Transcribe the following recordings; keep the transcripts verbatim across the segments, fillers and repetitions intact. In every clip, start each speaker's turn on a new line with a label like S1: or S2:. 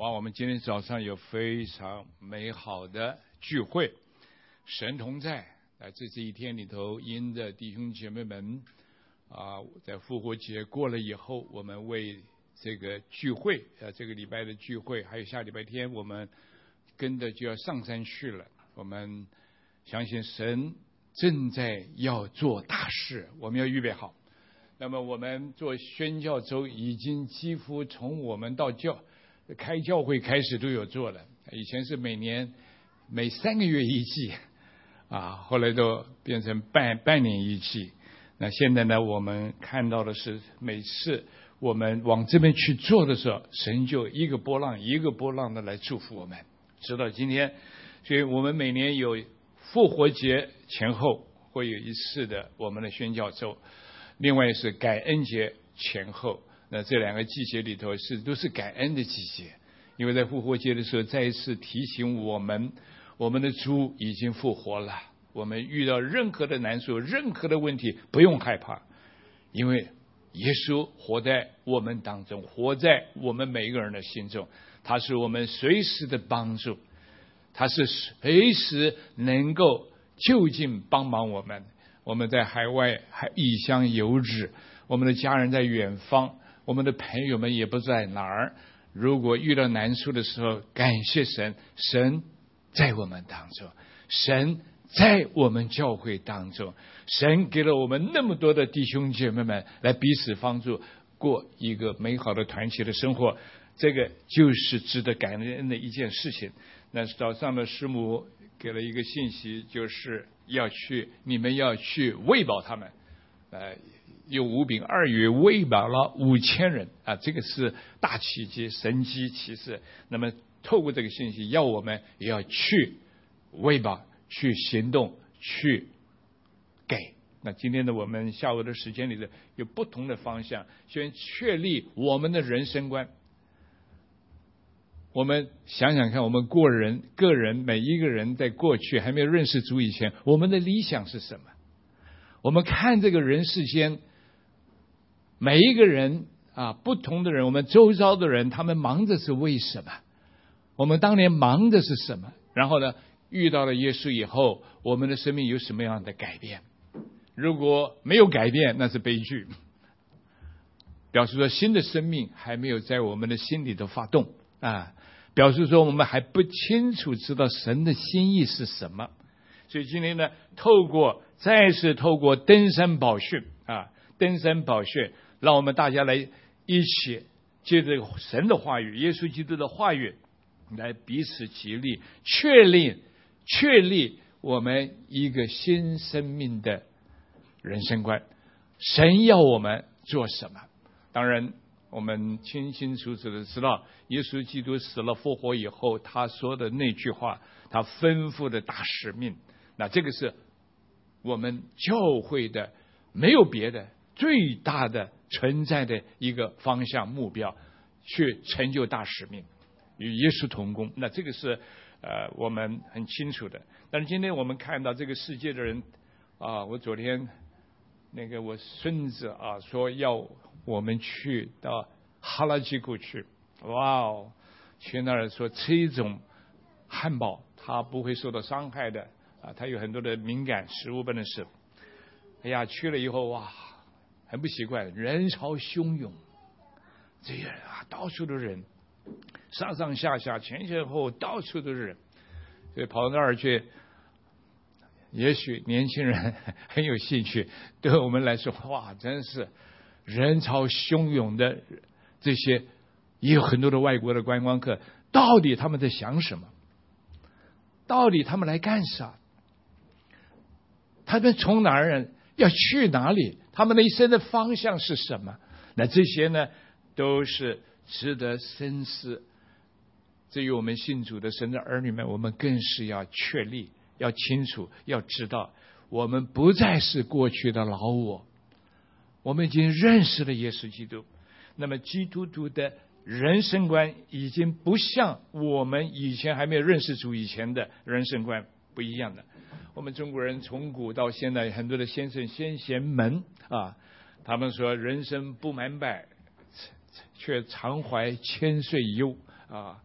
S1: 哇，我们今天早上有非常美好的聚会，神同在。在这这一天里头，因着弟兄姐妹们啊，在复活节过了以后，我们为这个聚会，呃，这个礼拜的聚会，还有下礼拜天，我们跟着就要上山去了。我们相信神正在要做大事，我们要预备好。那么我们做宣教周已经几乎从我们到教开教会开始都有做了，以前是每年每三个月一季啊，后来都变成半半年一季。那现在呢，我们看到的是每次我们往这边去做的时候，神就一个波浪一个波浪的来祝福我们，直到今天。所以我们每年有复活节前后会有一次的我们的宣教周，另外是感恩节前后，那这两个季节里头是都是感恩的季节，因为在复活节的时候再一次提醒我们，我们的主已经复活了，我们遇到任何的难处任何的问题不用害怕，因为耶稣活在我们当中，活在我们每一个人的心中，他是我们随时的帮助，他是随时能够就近帮忙我们。我们在海外还异乡游日，我们的家人在远方，我们的朋友们也不在哪儿，如果遇到难处的时候，感谢神，神在我们当中，神在我们教会当中，神给了我们那么多的弟兄姐妹们来彼此帮助，过一个美好的团契的生活，这个就是值得感恩的一件事情。那早上的师母给了一个信息，就是要去，你们要去喂饱他们，呃，用五饼二鱼喂饱了五千人啊，这个是大奇迹、神迹奇事。那么透过这个信息，要我们也要去喂饱，去行动，去给。那今天的我们下午的时间里的有不同的方向，先确立我们的人生观。我们想想看，我们个人个人每一个人在过去还没有认识主以前，我们的理想是什么？我们看这个人世间每一个人啊，不同的人，我们周遭的人，他们忙着是为什么？我们当年忙的是什么？然后呢，遇到了耶稣以后，我们的生命有什么样的改变？如果没有改变，那是悲剧，表示说新的生命还没有在我们的心里头发动啊，表示说我们还不清楚知道神的心意是什么。所以今天呢，透过再次透过登山宝训啊，登山宝训，让我们大家来一起借着神的话语，耶稣基督的话语，来彼此激励，确立确立我们一个新生命的人生观。神要我们做什么？当然我们清清楚楚的知道，耶稣基督死了复活以后，他说的那句话，他吩咐的大使命，那这个是我们教会的没有别的最大的存在的一个方向目标，去成就大使命，与耶稣同工。那这个是呃我们很清楚的。但是今天我们看到这个世界的人啊，我昨天那个我孙子啊说要我们去到哈拉基谷去，哇哦，去那儿说吃一种汉堡，它不会受到伤害的啊，它有很多的敏感食物不能吃。哎呀，去了以后哇，很不习惯，人潮汹涌，这些人啊，到处都是人，上上下下前前后后到处都是人，所以跑到那儿去，也许年轻人很有兴趣，对我们来说哇，真是人潮汹涌的，这些也有很多的外国的观光客，到底他们在想什么？到底他们来干啥？他们从哪儿要去哪里？他们的一生的方向是什么？那这些呢，都是值得深思。至于我们信主的神的儿女们，我们更是要确立，要清楚，要知道，我们不再是过去的老我，我们已经认识了耶稣基督。那么基督徒的人生观已经不像我们以前还没有认识主以前的人生观不一样的。我们中国人从古到现在很多的先生先贤们啊，他们说人生不满百，却常怀千岁忧啊。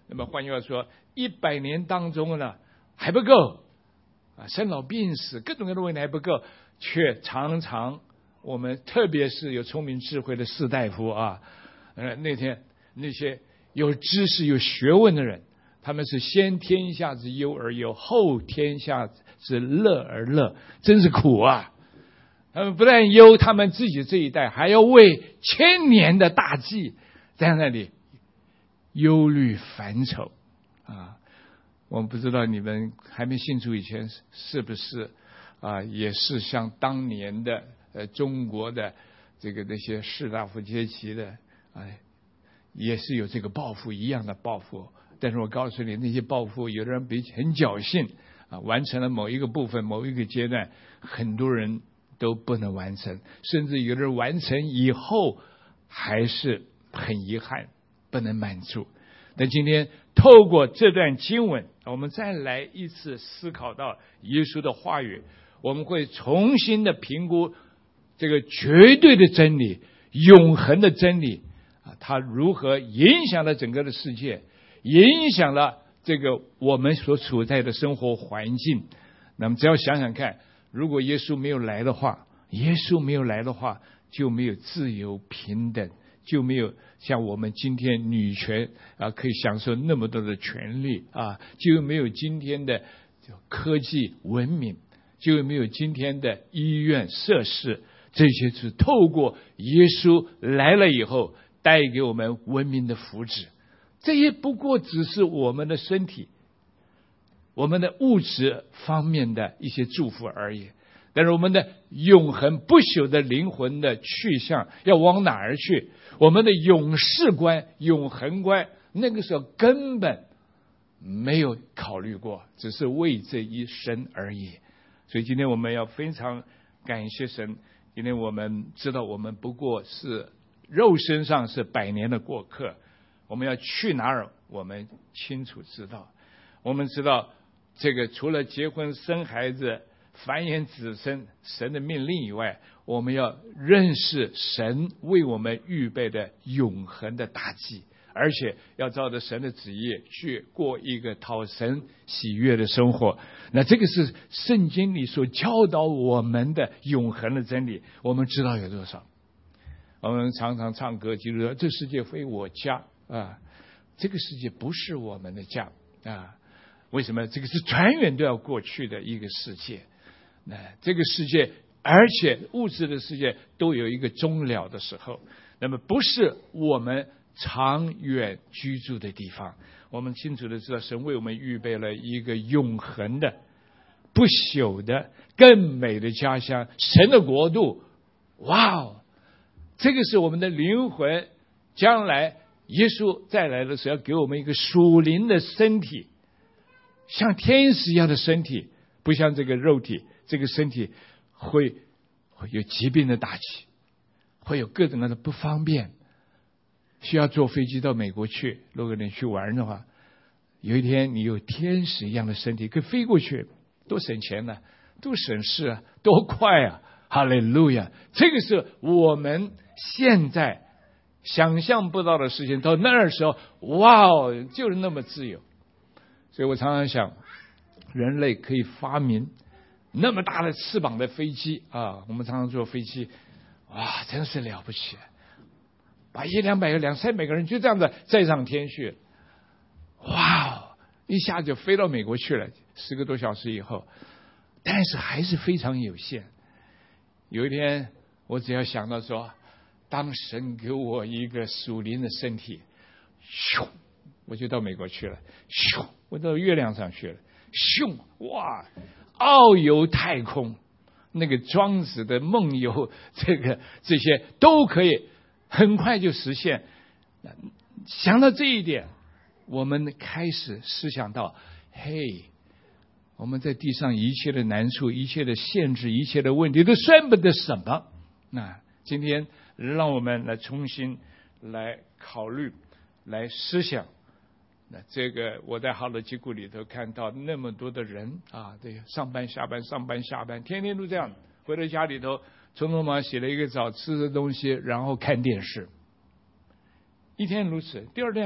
S1: 那么换句话说，一百年当中呢还不够啊，生老病死各种各样的问题还不够，却常常我们特别是有聪明智慧的士大夫啊，呃，那天那些有知识有学问的人，他们是先天下之忧而忧，后天下之乐而乐，真是苦啊！他们不但忧他们自己这一代，还要为千年的大计在那里忧虑烦愁啊！我们不知道你们还没信主以前是不是啊，也是像当年的呃中国的这个那些士大夫阶级的哎，也是有这个抱负一样的抱负。但是我告诉你，那些抱负有的人比很侥幸啊，完成了某一个部分某一个阶段，很多人都不能完成，甚至有的人完成以后还是很遗憾不能满足。那今天透过这段经文，我们再来一次思考到耶稣的话语，我们会重新的评估这个绝对的真理、永恒的真理啊，它如何影响了整个的世界，影响了这个我们所处在的生活环境。那么只要想想看，如果耶稣没有来的话，耶稣没有来的话，就没有自由平等，就没有像我们今天女权啊可以享受那么多的权利啊，就没有今天的科技文明，就没有今天的医院设施，这些是透过耶稣来了以后带给我们文明的福祉。这些不过只是我们的身体我们的物质方面的一些祝福而已，但是我们的永恒不朽的灵魂的去向要往哪儿去，我们的永世观永恒观那个时候根本没有考虑过，只是为这一生而已。所以今天我们要非常感谢神，今天我们知道我们不过是肉身上是百年的过客，我们要去哪儿我们清楚知道。我们知道这个除了结婚生孩子繁衍子孙神的命令以外，我们要认识神为我们预备的永恒的大计，而且要照着神的旨意去过一个讨神喜悦的生活。那这个是圣经里所教导我们的永恒的真理，我们知道有多少？我们常常唱歌记住这世界非我家啊，这个世界不是我们的家啊。为什么？这个是永远都要过去的一个世界。那这个世界而且物质的世界都有一个终了的时候，那么不是我们长远居住的地方。我们清楚的知道神为我们预备了一个永恒的不朽的更美的家乡，神的国度。哇哦，这个是我们的灵魂将来耶稣再来的时候要给我们一个属灵的身体，像天使一样的身体，不像这个肉体，这个身体会会有疾病的打击，会有各种各样的不方便，需要坐飞机到美国去，如果你去玩的话，有一天你有天使一样的身体可以飞过去，多省钱呢、啊，多省事啊，多快啊！哈利路亚！这个是我们现在想象不到的事情，到那儿时候，哇哦，就是那么自由。所以我常常想，人类可以发明那么大的翅膀的飞机啊！我们常常坐飞机，哇，真是了不起！把一两百个、两三百个人就这样子载上天去，哇哦，一下就飞到美国去了，十个多小时以后，但是还是非常有限。有一天，我只要想到说，当神给我一个属灵的身体，咻，我就到美国去了，咻，我到月亮上去了，咻，哇，遨游太空，那个庄子的梦游，这个这些都可以很快就实现。想到这一点，我们开始思想到，嘿，我们在地上一切的难处、一切的限制、一切的问题都算不得什么。那今天让我们来重新来考虑、来思想。那这个我在哈罗基谷里头看到那么多的人啊，对，上班下班上班下班，天天都这样，回到家里头匆匆忙洗了一个澡，吃的东西，然后看电视，一天如此，第二天呢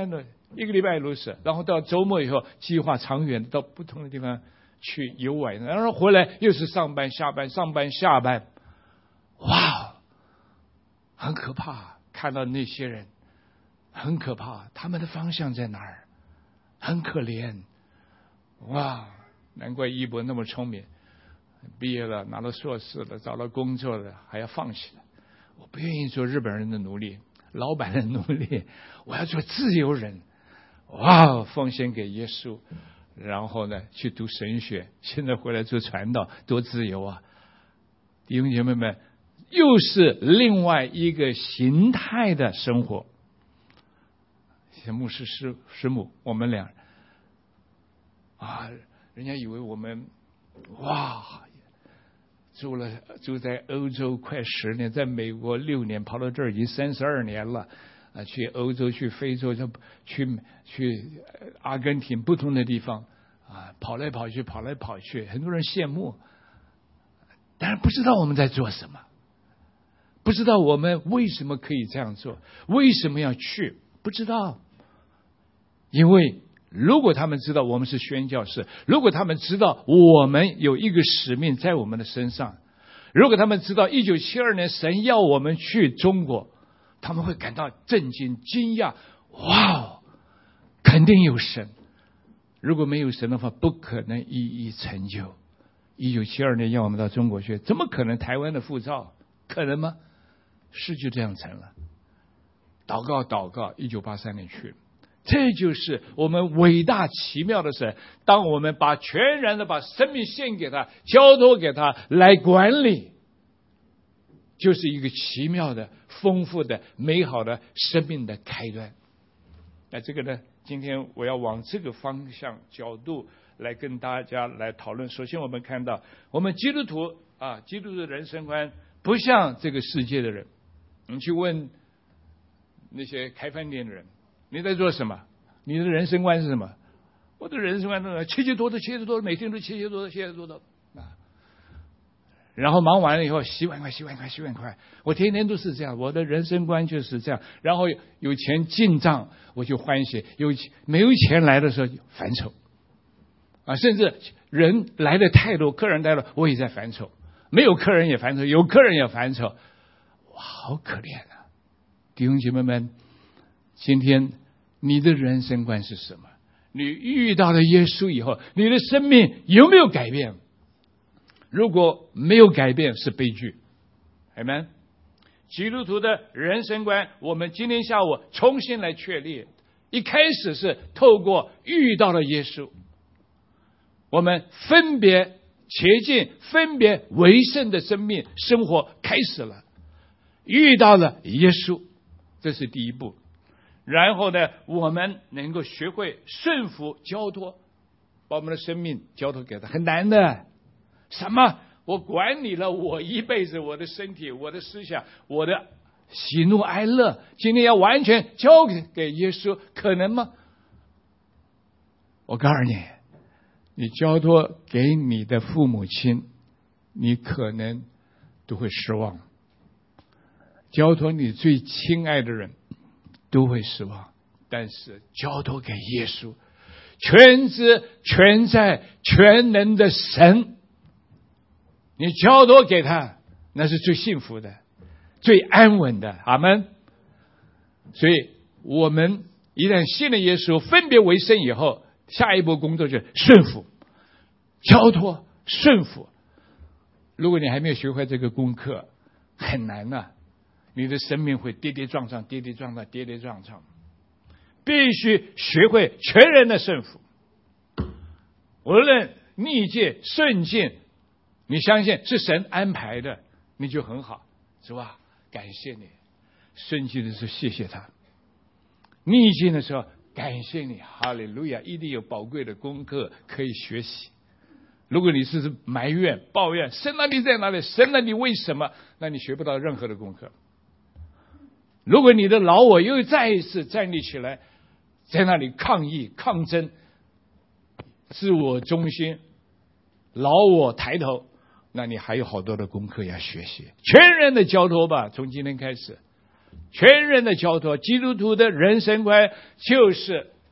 S1: 一个礼拜如此，然后到周末以后计划长远到不同的地方去游玩，然后回来又是上班下班上班下班，哇，很可怕，看到那些人很可怕，他们的方向在哪儿？很可怜，哇，难怪一博那么聪明，毕业了拿了硕士了，找到工作了，还要放弃了。我不愿意做日本人的奴隶，老板的奴隶，我要做自由人。哇，奉献给耶稣，然后呢去读神学，现在回来做传道，多自由啊！弟兄姐妹们，又是另外一个形态的生活。像牧师师师母，我们俩啊，人家以为我们哇，住了住在欧洲快十年，在美国六年，跑到这儿已经三十二年了啊！去欧洲、去非洲、去去阿根廷不同的地方啊，跑来跑去，跑来跑去，很多人羡慕，但是不知道我们在做什么，不知道我们为什么可以这样做，为什么要去，不知道。因为如果他们知道我们是宣教士，如果他们知道我们有一个使命在我们的身上，如果他们知道一九七二年神要我们去中国，他们会感到震惊惊讶，哇，肯定有神，如果没有神的话不可能一一成就。一九七二年要我们到中国去，怎么可能台湾的护照？可能吗？是就这样成了。祷告祷告，一九八三年去了。这就是我们伟大奇妙的神，当我们把全然的把生命献给他，交托给他来管理，就是一个奇妙的丰富的美好的生命的开端。那这个呢，今天我要往这个方向角度来跟大家来讨论。首先我们看到我们基督徒啊，基督徒的人生观不像这个世界的人。你去问那些开饭店的人，你在做什么？你的人生观是什么？我的人生观是切切多多，切切多多，每天都切切多多，切切多多啊。然后忙完了以后，洗碗筷，洗碗筷，洗碗筷。我天天都是这样，我的人生观就是这样。然后有钱进账，我就欢喜；有没有钱来的时候就烦愁啊。甚至人来的太多，客人来了，我也在烦愁；没有客人也烦愁，有客人也烦愁。哇，好可怜啊！弟兄姐妹们，今天你的人生观是什么？你遇到了耶稣以后，你的生命有没有改变？如果没有改变，是悲剧。阿们。基督徒的人生观，我们今天下午重新来确立。一开始是透过遇到了耶稣，我们分别洁净、分别为圣的生命生活开始了。遇到了耶稣，这是第一步。然后呢，我们能够学会顺服交托，把我们的生命交托给他，很难的。什么？我管你了，我一辈子，我的身体，我的思想，我的喜怒哀乐，今天要完全交给给耶稣，可能吗？我告诉你，你交托给你的父母亲，你可能都会失望；交托你最亲爱的人，都会失望。但是交托给耶稣，全知全在全能的神，你交托给他，那是最幸福的，最安稳的。阿们。所以我们一旦信了耶稣，分别为圣以后，下一步工作就是顺服、交托、顺服。如果你还没有学会这个功课，很难啊，你的生命会跌跌撞撞，跌跌撞撞，跌跌撞撞。必须学会全然的顺服，无论逆境顺境，你相信是神安排的，你就很好，是吧？感谢你。顺境的时候谢谢他，逆境的时候感谢你，哈利路亚！一定有宝贵的功课可以学习。如果你是埋怨抱怨，神啊你在哪里，神啊你为什么，那你学不到任何的功课。如果你的老我又再一次站立起来，在那里抗议抗争，自我中心，老我抬头，那你还有好多的功课要学习。全然的交托吧，从今天开始，全然的交托。基督徒的人生观就是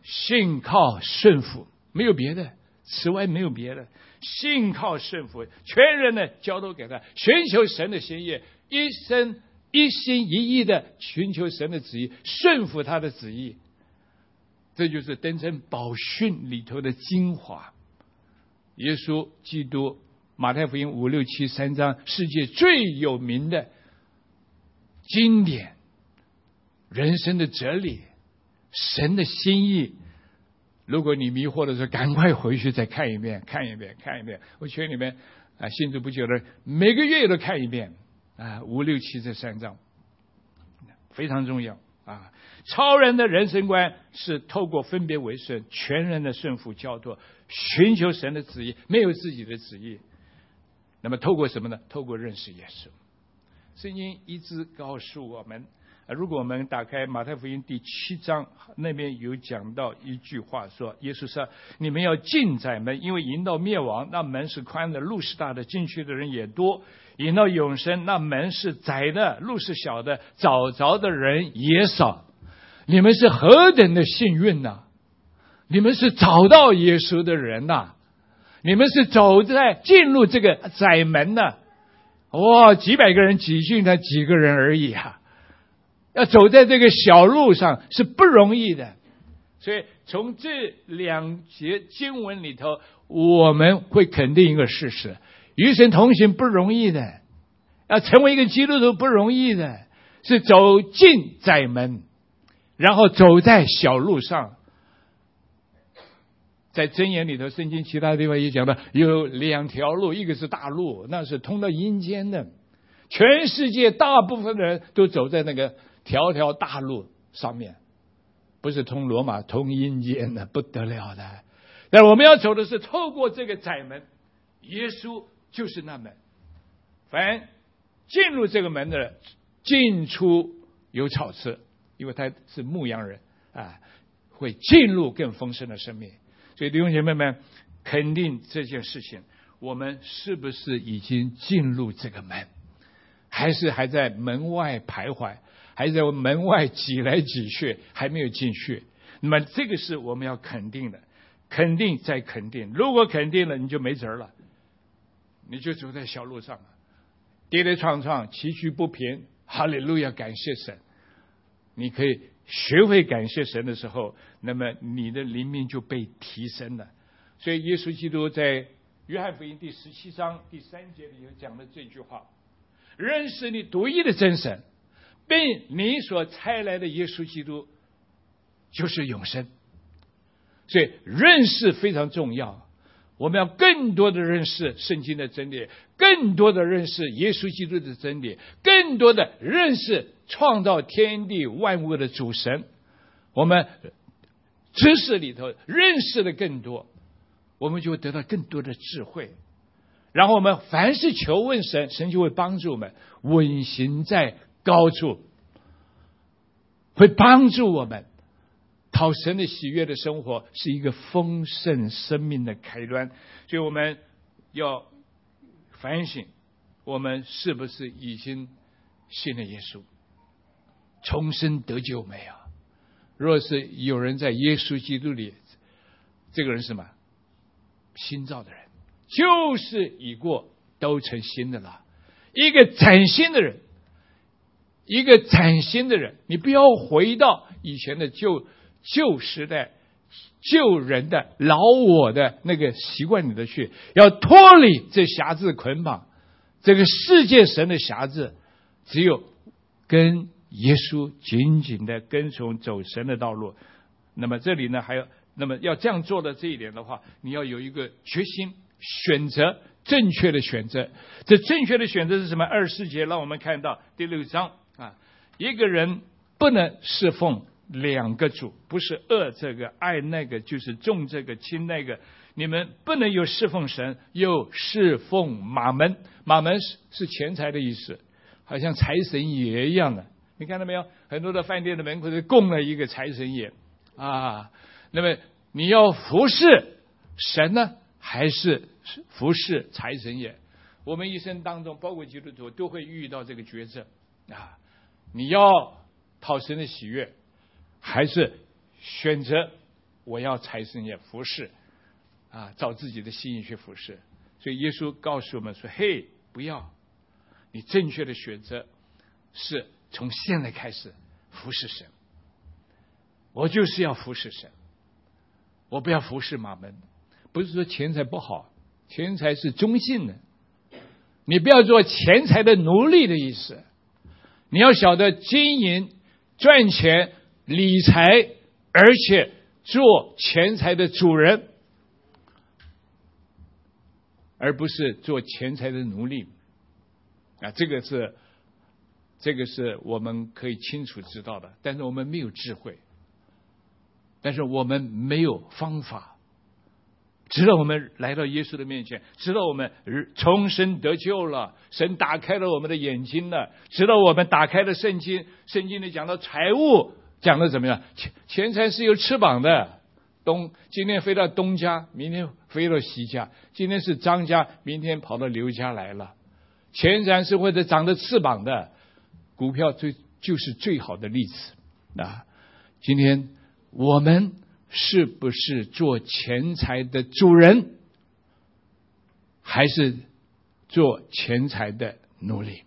S1: 信靠顺服，没有别的，此外没有别的。信靠顺服，全人的交托给他，寻求神的心意，一生一心一意的寻求神的旨意，顺服他的旨意。这就是登山宝训里头的精华。耶稣基督，马太福音五六七三章，世界最有名的经典，人生的哲理，神的心意。如果你迷惑的时候，赶快回去再看一遍，看一遍，看一遍。我劝你们啊，信主不久的，每个月都看一遍啊，五六七这三章非常重要啊。超人的人生观是透过分别为圣，全人的顺服交托，寻求神的旨意，没有自己的旨意。那么透过什么呢？透过认识耶稣。圣经一直告诉我们，如果我们打开马太福音第七章，那边有讲到一句话，说耶稣说，你们要进窄门，因为引到灭亡，那门是宽的，路是大的，进去的人也多；引到永生，那门是窄的，路是小的，找着的人也少。你们是何等的幸运呐、啊！你们是找到耶稣的人呐、啊！你们是走在进入这个窄门呐、啊！哇，几百个人挤进来几个人而已啊！要走在这个小路上是不容易的。所以从这两节经文里头，我们会肯定一个事实：与神同行不容易的，要成为一个基督徒不容易的，是走进窄门，然后走在小路上。在箴言里头，圣经其他地方也讲到，有两条路，一个是大路，那是通到阴间的。全世界大部分的人都走在那个条条大路上面，不是通罗马，通阴间的，不得了的。但我们要走的是透过这个窄门，耶稣就是那门。凡进入这个门的人，进出有草吃，因为他是牧羊人啊，会进入更丰盛的生命。所以弟兄姐妹们，肯定这件事情，我们是不是已经进入这个门，还是还在门外徘徊，还在门外挤来挤去，还没有进去？那么这个是我们要肯定的，肯定再肯定。如果肯定了，你就没辙了，你就走在小路上了，跌跌撞撞，崎岖不平。哈利路亚，感谢神！你可以学会感谢神的时候，那么你的灵命就被提升了。所以耶稣基督在约翰福音第十七章第三节里有讲的这句话：认识你独一的真神，并你所差来的耶稣基督，就是永生。所以认识非常重要，我们要更多的认识圣经的真理，更多的认识耶稣基督的真理，更多的认识创造天地万物的主神。我们知识里头认识的更多，我们就会得到更多的智慧。然后我们凡是求问神，神就会帮助我们稳行在高处，会帮助我们讨神的喜悦的生活，是一个丰盛生命的开端。所以我们要反省，我们是不是已经信了耶稣，重生得救没有？若是有人在耶稣基督里，这个人是什么？新造的人，就是已过都成新的了。一个崭新的人，一个崭新的人，你不要回到以前的旧旧时代、旧人的老我的那个习惯里头去，要脱离这辖制捆绑，这个世界神的辖制，只有跟耶稣紧紧的跟从走神的道路。那么这里呢，还有那么要这样做的这一点的话，你要有一个决心，选择正确的选择。这正确的选择是什么？二十四节让我们看到第六章啊，一个人不能侍奉两个主，不是恶这个爱那个，就是重这个轻那个。你们不能有侍奉神又侍奉马门。马门是钱财的意思，好像财神爷一样的。你看到没有？很多的饭店的门口都供了一个财神爷啊。那么你要服侍神呢，还是服侍财神爷？我们一生当中，包括基督徒都会遇到这个抉择啊。你要讨神的喜悦，还是选择我要财神爷服侍啊，照自己的心意去服侍。所以耶稣告诉我们说：“嘿，不要，你正确的选择是从现在开始服侍神。我就是要服侍神，我不要服侍马门。不是说钱财不好，钱财是中性的，你不要做钱财的奴隶的意思。你要晓得经营、赚钱、理财，而且做钱财的主人。”而不是做钱财的奴隶啊，这个是这个是我们可以清楚知道的。但是我们没有智慧，但是我们没有方法。直到我们来到耶稣的面前，直到我们重生得救了，神打开了我们的眼睛了，直到我们打开了圣经，圣经里讲到财物，讲的怎么样？钱钱财是有翅膀的。东今天飞到东家，明天飞到西家，今天是张家，明天跑到刘家来了。钱财是会的长着翅膀的，股票最就是最好的例子啊！今天我们是不是做钱财的主人，还是做钱财的奴隶？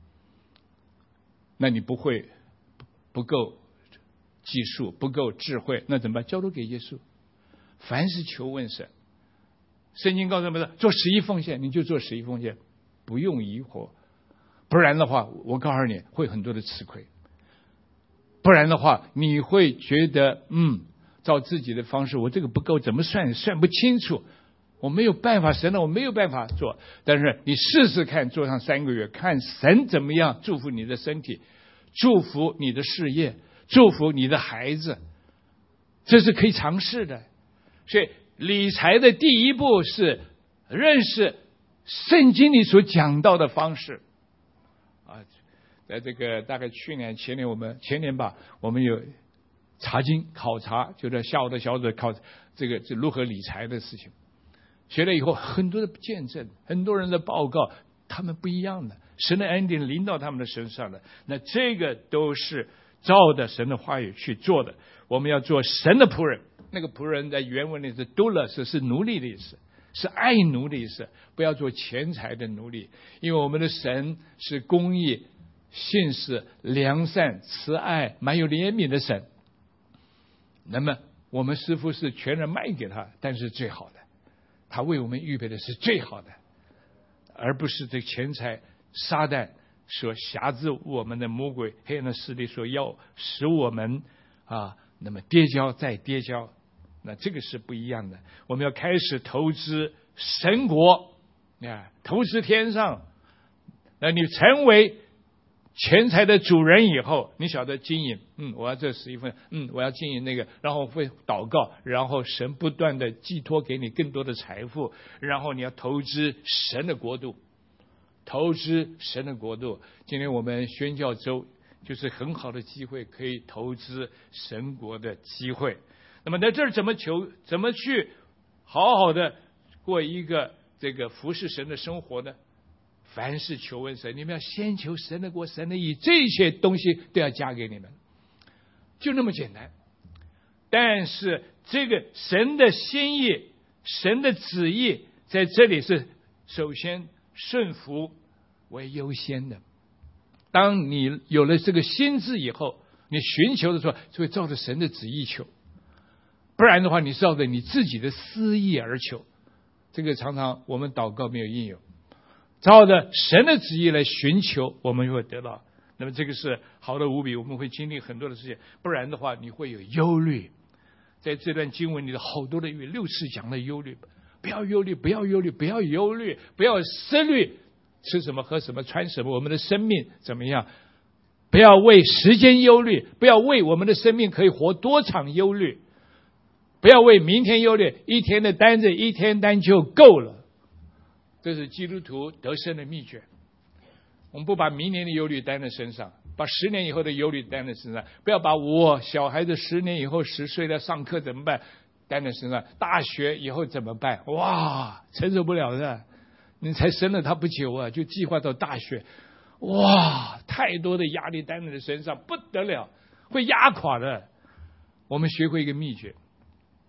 S1: 那你不会不够技术，不够智慧，那怎么办？交托给耶稣。凡是求问神，圣经告诉我们，做十一奉献，你就做十一奉献，不用疑惑。不然的话，我告诉你会很多的吃亏。不然的话，你会觉得嗯，照自己的方式，我这个不够，怎么算算不清楚，我没有办法，神呢，我没有办法做。但是你试试看，做上三个月，看神怎么样祝福你的身体，祝福你的事业，祝福你的孩子，这是可以尝试的。所以理财的第一步是认识圣经里所讲到的方式啊。在这个大概去年前年我们前年吧，我们有查经考察，就在下午的小组考这个这如何理财的事情，学了以后很多的见证，很多人的报告，他们不一样的，神的恩典临到他们的身上的，那这个都是照着神的话语去做的。我们要做神的仆人，那个仆人在原文里是 doulos， 是奴隶的意思，是爱奴的意思，不要做钱财的奴隶。因为我们的神是公义、信实、良善、慈爱、满有怜悯的神。那么我们师父是全然卖给他，但是最好的，他为我们预备的是最好的，而不是这钱财撒旦所辖制我们的魔鬼黑暗的势力所要使我们啊，那么跌跤再跌跤，那这个是不一样的。我们要开始投资神国啊，投资天上。那你成为钱财的主人以后，你晓得经营，嗯，我要这十一份，嗯，我要经营那个，然后会祷告，然后神不断的寄托给你更多的财富，然后你要投资神的国度，投资神的国度。今天我们宣教周就是很好的机会，可以投资神国的机会。那么在这儿怎么求，怎么去好好的过一个这个服侍神的生活呢？凡事求问神，你们要先求神的国、神的义，这些东西都要加给你们，就那么简单。但是这个神的心意、神的旨意在这里是首先顺服为优先的。当你有了这个心智以后，你寻求的时候就会照着神的旨意求，不然的话你是照着你自己的私意而求。这个常常我们祷告没有应用，照着神的旨意来寻求，我们就会得到。那么这个是好的无比，我们会经历很多的事情，不然的话你会有忧虑。在这段经文里的好多的语，六次讲了忧虑，不要忧虑，不要忧虑，不要忧虑，不要思虑吃什么喝什么穿什么，我们的生命怎么样，不要为时间忧虑，不要为我们的生命可以活多长忧虑，不要为明天忧虑，一天的单子一天单就够了。这是基督徒得胜的秘诀。我们不把明年的忧虑担在身上，把十年以后的忧虑担在身上，不要把我小孩子十年以后十岁了上课怎么办担在身上，大学以后怎么办，哇，承受不了的。你才生了他不久啊，就计划到大学，哇，太多的压力担在身上不得了，会压垮的。我们学会一个秘诀，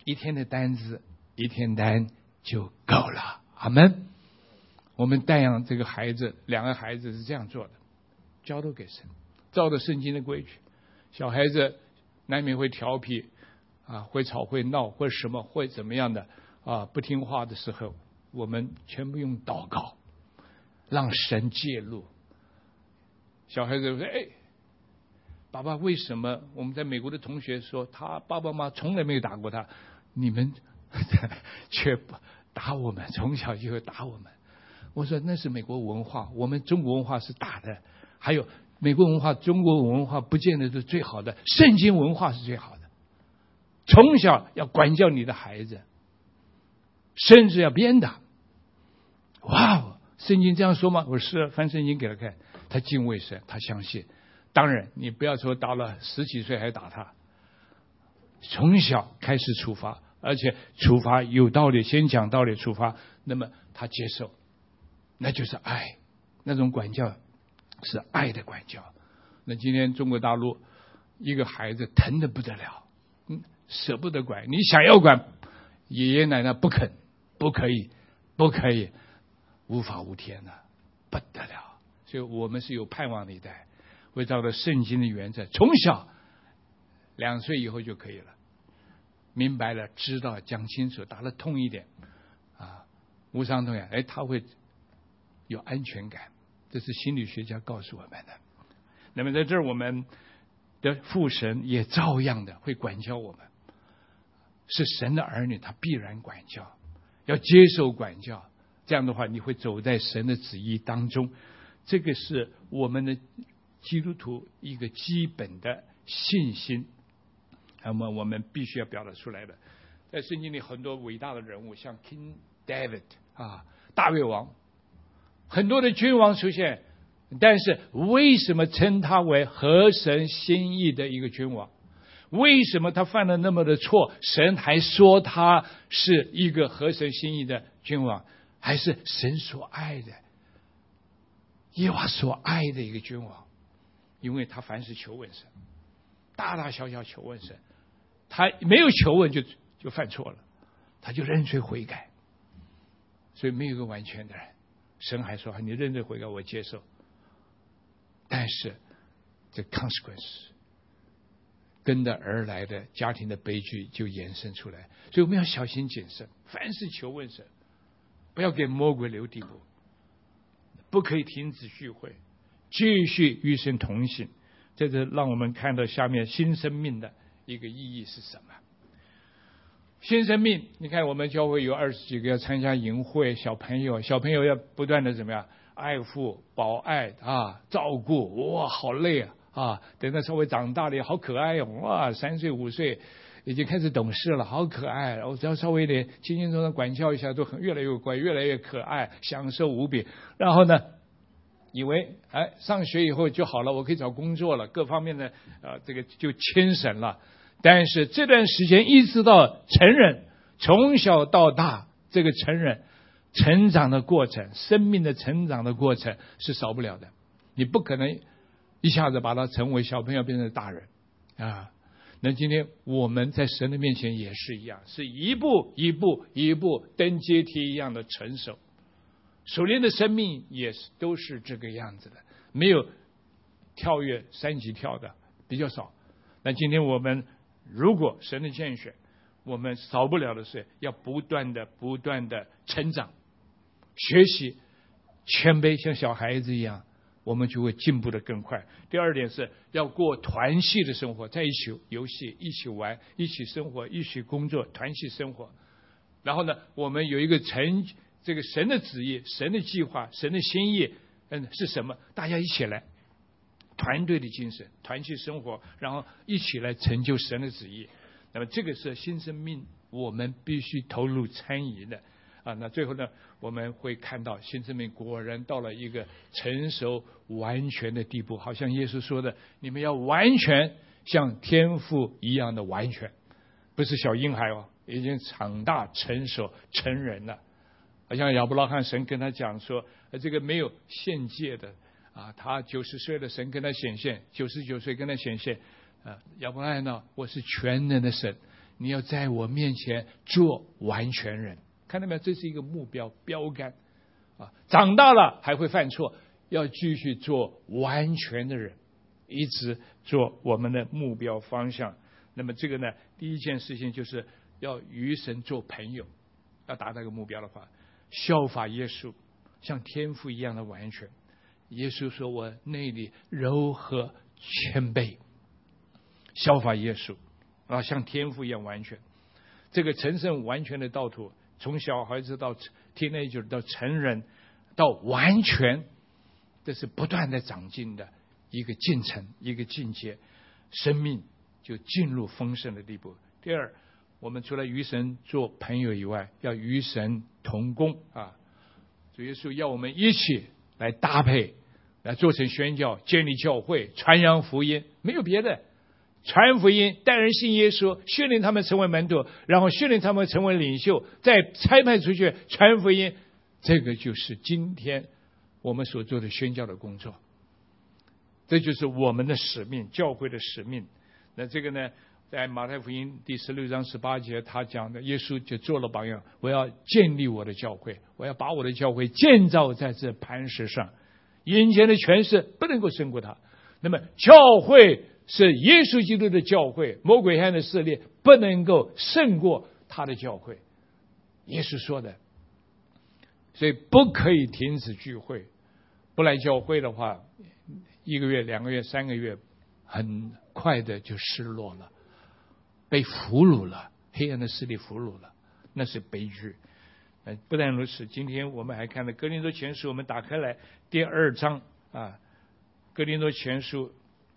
S1: 一天的单子一天单就够了。阿们。我们带养这个孩子，两个孩子是这样做的，交托给神，照着圣经的规矩。小孩子难免会调皮啊，会吵会闹或什么会怎么样的啊，不听话的时候，我们全部用祷告让神介入。小孩子说：“哎，爸爸，为什么我们在美国的同学说他爸爸妈妈从来没有打过他，你们却打我们，从小就会打我们？”我说那是美国文化，我们中国文化是打的，还有美国文化、中国文化不见得是最好的，圣经文化是最好的。从小要管教你的孩子，甚至要鞭打。哇，圣经这样说吗？我是翻圣经给他看，他敬畏神，他相信。当然，你不要说到了十几岁还打他，从小开始处罚，而且处罚有道理，先讲道理处罚，那么他接受。那就是爱，那种管教是爱的管教。那今天中国大陆一个孩子疼得不得了，嗯，舍不得管，你想要管，爷爷奶奶不肯，不可以，不可以，无法无天了，不得了。所以我们是有盼望的一代，会照着圣经的原则，从小两岁以后就可以了，明白了，知道，讲清楚，打得痛一点啊，无伤痛痒，哎，他会有安全感，这是心理学家告诉我们的。那么在这儿，我们的父神也照样的会管教我们，是神的儿女，他必然管教，要接受管教。这样的话，你会走在神的旨意当中。这个是我们的基督徒一个基本的信心，那么我们必须要表达出来的。在圣经里很多伟大的人物，像 King David 啊，大卫王。很多的君王出现，但是为什么称他为合神心意的一个君王？为什么他犯了那么的错，神还说他是一个合神心意的君王，还是神所爱的，耶和华所爱的一个君王？因为他凡事求问神，大大小小求问神，他没有求问就就犯错了，他就认罪悔改，所以没有一个完全的人。神还说：“你认罪悔改，我接受。”但是这 consequence 跟着而来的家庭的悲剧就延伸出来，所以我们要小心谨慎，凡事求问神，不要给魔鬼留地步，不可以停止聚会，继续与神同行。这是让我们看到下面新生命的一个意义是什么。新生命，你看我们教会有二十几个要参加营会，小朋友，小朋友要不断的怎么样爱护、保爱啊，照顾，哇，好累啊啊！等到稍微长大了，好可爱哦，哇，三岁五岁已经开始懂事了，好可爱。我只要稍微一点轻轻松松管教一下，都很越来越乖，越来越可爱，享受无比。然后呢，以为哎，上学以后就好了，我可以找工作了，各方面的呃，这个就轻省了。但是这段时间一直到成人，从小到大，这个成人成长的过程，生命的成长的过程是少不了的。你不可能一下子把他成为小朋友变成大人啊。那今天我们在神的面前也是一样，是一步一步一步登阶梯一样的成熟。属灵的生命也是都是这个样子的，没有跳跃三级跳的比较少。那今天我们如果神的拣选，我们少不了的是要不断的不断的成长学习，谦卑像小孩子一样，我们就会进步的更快。第二点是要过团契的生活，在一起游戏，一起玩，一起生活，一起工作，团契生活。然后呢，我们有一个成这个神的旨意，神的计划，神的心意，嗯，是什么？大家一起来，团队的精神，团契生活，然后一起来成就神的旨意。那么这个是新生命，我们必须投入参与的啊。那最后呢，我们会看到新生命果然到了一个成熟完全的地步，好像耶稣说的，你们要完全像天父一样的完全，不是小婴孩哦，已经长大成熟成人了。好像亚伯拉罕神跟他讲说，这个没有限界的啊，他九十岁的神跟他显现，九十九岁跟他显现啊，亚伯拉罕呢，我是全能的神， 你要在我面前做完全人。看到没有？这是一个目标标杆啊！长大了还会犯错，要继续做完全的人，一直做我们的目标方向。那么这个呢，第一件事情就是要与神做朋友。要达到这个目标的话，效法耶稣，像天父一样的完全。耶稣说：“我内里柔和谦卑。”效法耶稣啊，像天父一样完全。这个成圣完全的道途，从小孩子到 teenager 到成人到完全，这是不断的长进的一个进程，一个境界，生命就进入丰盛的地步。第二，我们除了与神做朋友以外，要与神同工啊！主耶稣要我们一起来搭配，来做成宣教、建立教会、传扬福音，没有别的。传福音，带人信耶稣，训练他们成为门徒，然后训练他们成为领袖，再差派出去传福音。这个就是今天我们所做的宣教的工作，这就是我们的使命，教会的使命。那这个呢，在马太福音第十六章十八节，他讲的，耶稣就做了榜样，我要建立我的教会，我要把我的教会建造在这磐石上，眼前的权势不能够胜过他。那么教会是耶稣基督的教会，魔鬼黑暗的势力不能够胜过他的教会，耶稣说的。所以不可以停止聚会，不来教会的话，一个月、两个月、三个月，很快的就失落了，被俘虏了，黑暗的势力俘虏了，那是悲剧。不但如此，今天我们还看到哥林多前书，我们打开来第二章啊，哥林多前书。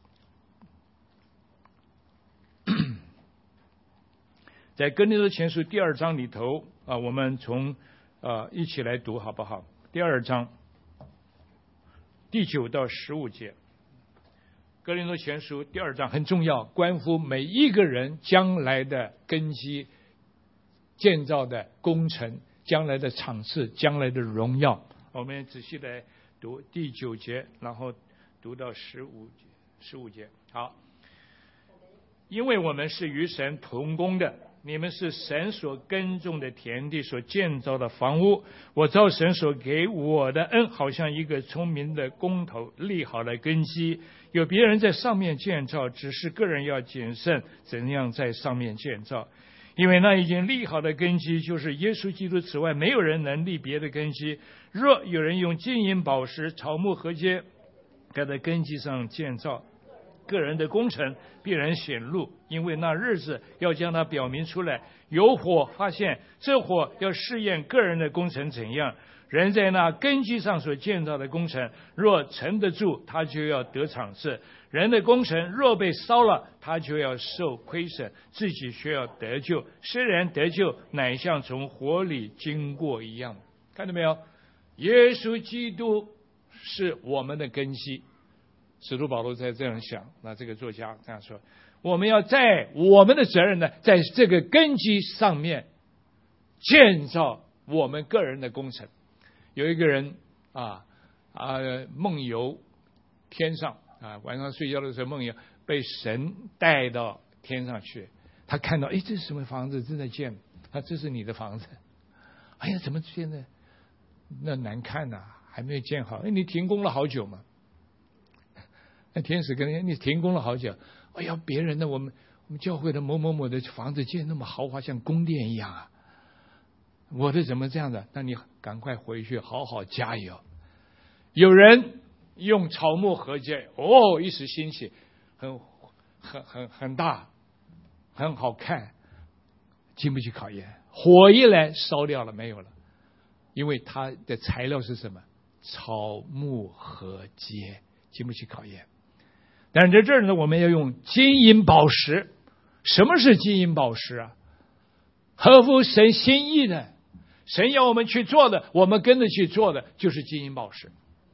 S1: 在哥林多前书第二章里头啊，我们从呃一起来读好不好？第二章第九到十五节，哥林多前书第二章很重要，关乎每一个人将来的根基、建造的工程、将来的场次、将来的荣耀。我们仔细来读第九节，然后读到十五节。十五节，好，因为我们是与神同工的。你们是神所耕种的田地，所建造的房屋。我照神所给我的恩，好像一个聪明的工头立好了根基，有别人在上面建造，只是个人要谨慎怎样在上面建造。因为那已经立好的根基就是耶稣基督，此外没有人能立别的根基。若有人用金银宝石、草木禾秸盖在根基上建造，个人的工程必然显露，因为那日子要将它表明出来。有火发现，这火要试验个人的工程怎样。人在那根基上所建造的工程，若沉得住，他就要得赏赐；人的工程若被烧了，他就要受亏损，自己却要得救。虽然得救，乃像从火里经过一样。看到没有？耶稣基督是我们的根基。使徒保罗在这样想，那这个作家这样说：我们要在我们的责任呢，在这个根基上面建造我们个人的工程。有一个人啊啊梦游天上啊，晚上睡觉的时候梦游，被神带到天上去。他看到，哎，这是什么房子正在建？啊，这是你的房子。哎呀，怎么现在那难看呐、啊？还没有建好。哎，你停工了好久嘛？那天使跟人你停工了好久，哎呀，别人的我们我们教会的某某某的房子建那么豪华，像宫殿一样啊，我的怎么这样的？那你赶快回去好好加油。有人用草木禾秸，哦，一时兴起，很很很很大，很好看，经不起考验。火一来烧掉了，没有了，因为它的材料是什么？草木禾秸，经不起考验。但是在这儿呢，我们要用金银宝石。什么是金银宝石啊？合乎神心意的，神要我们去做的，我们跟着去做的，就是金银宝石。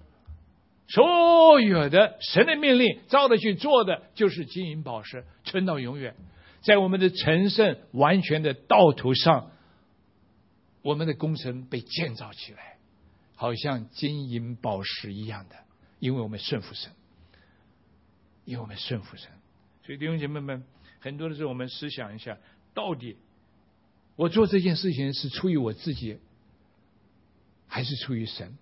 S1: 所有的神的命令照着去做的，就是金银宝石，存到永远。在我们的成圣完全的道途上，我们的工程被建造起来，好像金银宝石一样的，因为我们顺服神。因为我们顺服神，所以弟兄姐妹们，很多的时候我们思想一下， 到底我做这件事情是出于我自己，还是出于神？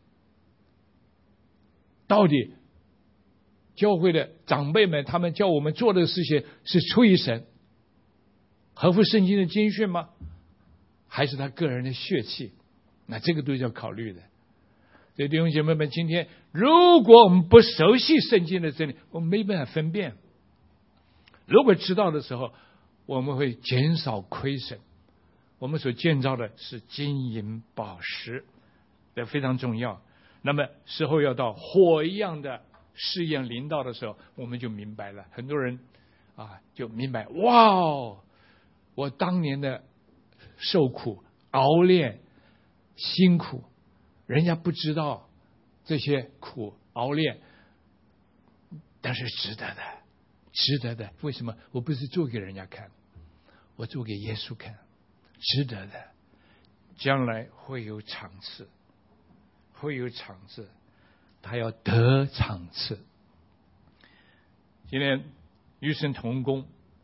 S1: 到底教会的长辈们他们叫我们做的事情是出于神，合乎圣经的经训吗？还是他个人的血气？那这个都要考虑的。所以弟兄姐妹们，今天如果我们不熟悉圣经的真理，我们没办法分辨。如果知道的时候，我们会减少亏损。我们所建造的是金银宝石，这非常重要。那么时候要到火一样的试验临到的时候，我们就明白了。很多人啊就明白，哇哦，我当年的受苦熬炼辛苦，人家不知道这些苦熬炼，但是值得的，值得的。为什么？我不是做给人家看，我做给耶稣看，值得的。将来会有赏赐，会有赏赐，他要得赏赐。今天与神同工，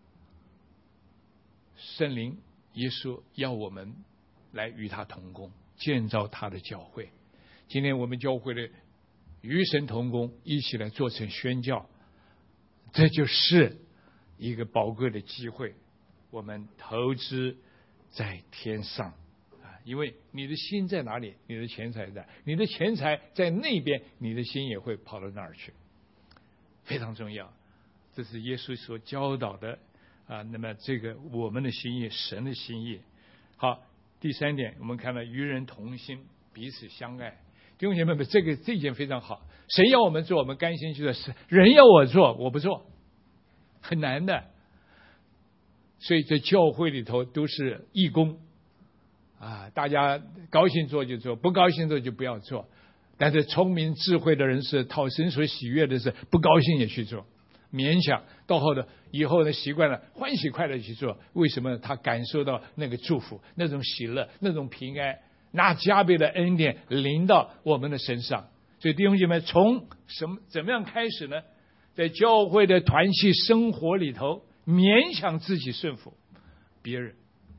S1: 圣灵耶稣要我们来与他同工，建造他的教会。今天我们教会的与神同工，一起来做成宣教，这就是一个宝贵的机会。我们投资在天上啊，因为你的心在哪里，你的钱财在；你的钱财在那边，你的心也会跑到那儿去，非常重要。这是耶稣所教导的啊。那么这个我们的心意，神的心意。好，第三点，我们看到与人同心，彼此相爱。弟兄姐妹们，这个这件非常好。神要我们做，我们甘心去做；人要我做，我不做，很难的。所以在教会里头都是义工啊，大家高兴做就做，不高兴做就不要做。但是聪明智慧的人是讨神所喜悦的事，不高兴也去做，勉强到后的以后呢，习惯了欢喜快乐去做。为什么？他感受到那个祝福，那种喜乐，那种平安，那加倍的恩典临到我们的身上。所以弟兄姐妹，从什么怎么样开始呢？在教会的团契生活里头，勉强自己顺服别人，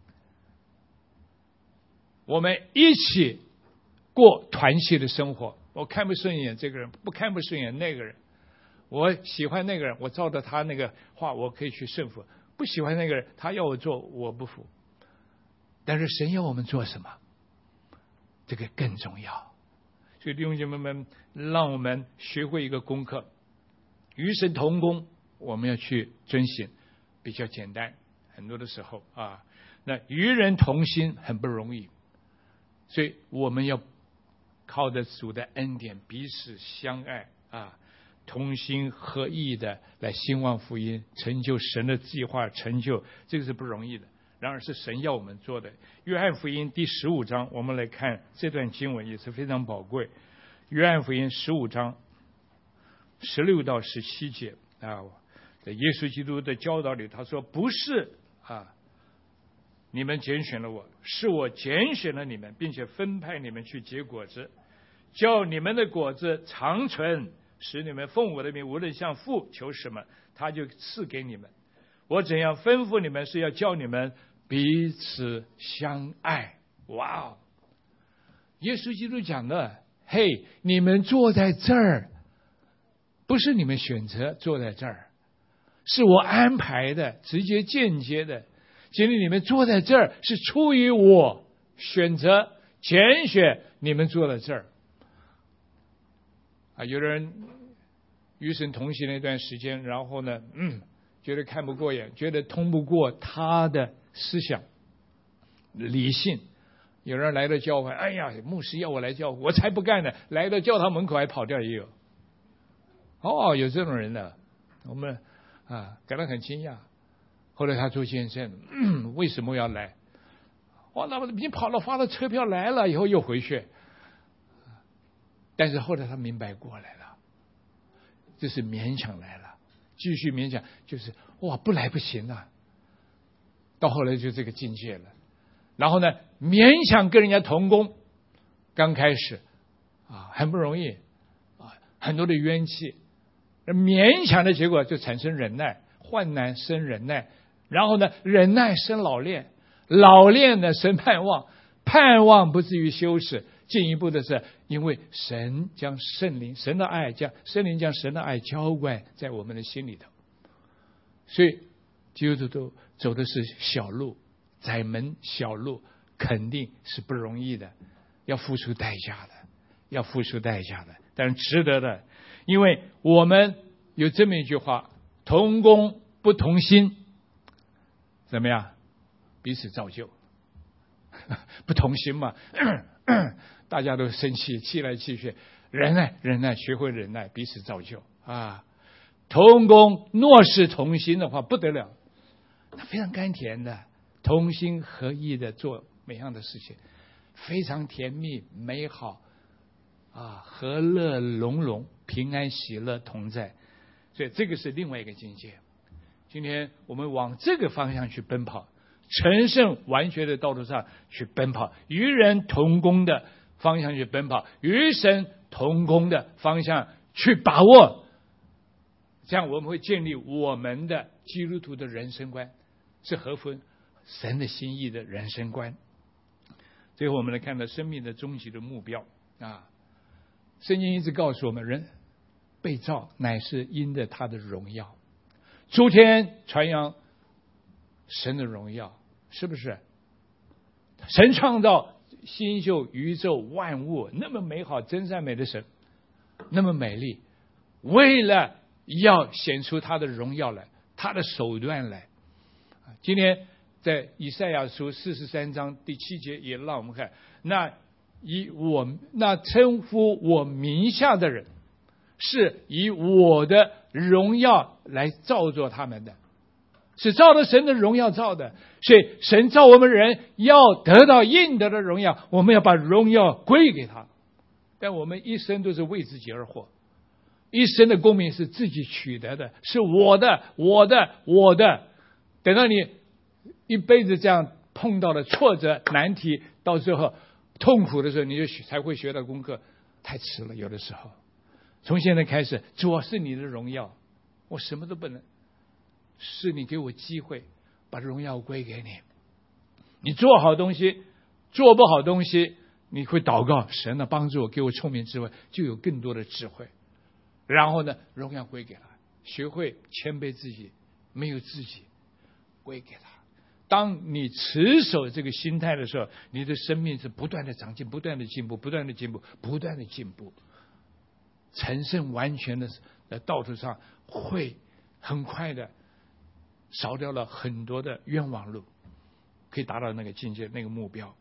S1: 我们一起过团契的生活。我看不顺眼这个人，不看不顺眼那个人，我喜欢那个人，我照着他那个话我可以去顺服；不喜欢那个人，他要我做我不服。但是神要我们做什么，这个更重要。所以弟兄姐妹们，让我们学会一个功课，与神同工，我们要去遵行，比较简单。很多的时候啊，那与人同心很不容易，所以我们要靠着主的恩典，彼此相爱啊，同心合意的来兴旺福音，成就神的计划，成就这个是不容易的。然而是神要我们做的。约翰福音第十五章，我们来看这段经文也是非常宝贵。约翰福音十五章十六到十七节啊，在耶稣基督的教导里，他说：“不是啊，你们拣选了我，是我拣选了你们，并且分派你们去结果子，叫你们的果子长存，使你们奉我的名，无论向父求什么，他就赐给你们。我怎样吩咐你们，是要叫你们彼此相爱。”哇哦！耶稣基督讲的，嘿，你们坐在这儿，不是你们选择坐在这儿，是我安排的，直接间接的。今天你们坐在这儿，是出于我选择拣选你们坐在这儿。啊，有的人与神同行那段时间，然后呢，嗯。觉得看不过眼，觉得通不过他的思想理性。有人来到教会，哎呀，牧师要我来教会，我才不干呢！来到教堂门口还跑掉也有。哦，有这种人的，我们啊感到很惊讶。后来他做见证，嗯，为什么要来？哦，那么已经跑了，发了车票来了，以后又回去。但是后来他明白过来了，这是勉强来了。继续勉强，就是哇，不来不行啊！到后来就这个境界了。然后呢，勉强跟人家同工，刚开始啊很不容易啊，很多的冤气，勉强的结果就产生忍耐，患难生忍耐， 然后呢，忍耐生老练，老练呢生盼望，盼望不至于羞耻。进一步的是，因为神将圣灵、神的爱将圣灵将神的爱浇灌在我们的心里头，所以基督徒走的是小路，窄门小路，肯定是不容易的，要付出代价的，要付出代价的，但是值得的，因为我们有这么一句话：同工不同心，怎么样？彼此造就，不同心嘛。大家都生气，气来气去，忍耐忍耐，学会忍耐，彼此造就啊！同工若是同心的话，不得了，那非常甘甜的，同心合意的做每样的事情，非常甜蜜美好啊，和乐融融，平安喜乐同在。所以这个是另外一个境界。今天我们往这个方向去奔跑，成圣完全的道路上去奔跑，与人同工的方向去奔跑，与神同工的方向去把握，这样我们会建立我们的基督徒的人生观，是合乎神的心意的人生观。最后我们来看到生命的终极的目标啊，圣经一直告诉我们，人被造乃是因着他的荣耀，诸天传扬神的荣耀，是不是？神创造星宿宇宙万物，那么美好真善美的神，那么美丽，为了要显出他的荣耀来，他的手段来。今天在以赛亚书四十三章第七节也让我们看，那以我那称呼我名下的人，是以我的荣耀来造作他们的，是照着神的荣耀造的。所以神造我们人要得到应得的荣耀，我们要把荣耀归给他。但我们一生都是为自己而活，一生的功名是自己取得的，是我的我的我的。等到你一辈子这样碰到了挫折难题，到最后痛苦的时候，你就才会学到功课，太迟了。有的时候从现在开始，主要是你的荣耀，我什么都不能，是你给我机会把荣耀归给你。你做好东西，做不好东西，你会祷告神呢，帮助我，给我聪明智慧，就有更多的智慧。然后呢，荣耀归给他，学会谦卑自己，没有自己，归给他。当你持守这个心态的时候，你的生命是不断的长进，不断的进步，不断的进步，不断的进步。成圣完全的道路上，会很快的少掉了很多的冤枉路，可以达到那个境界，那个目标。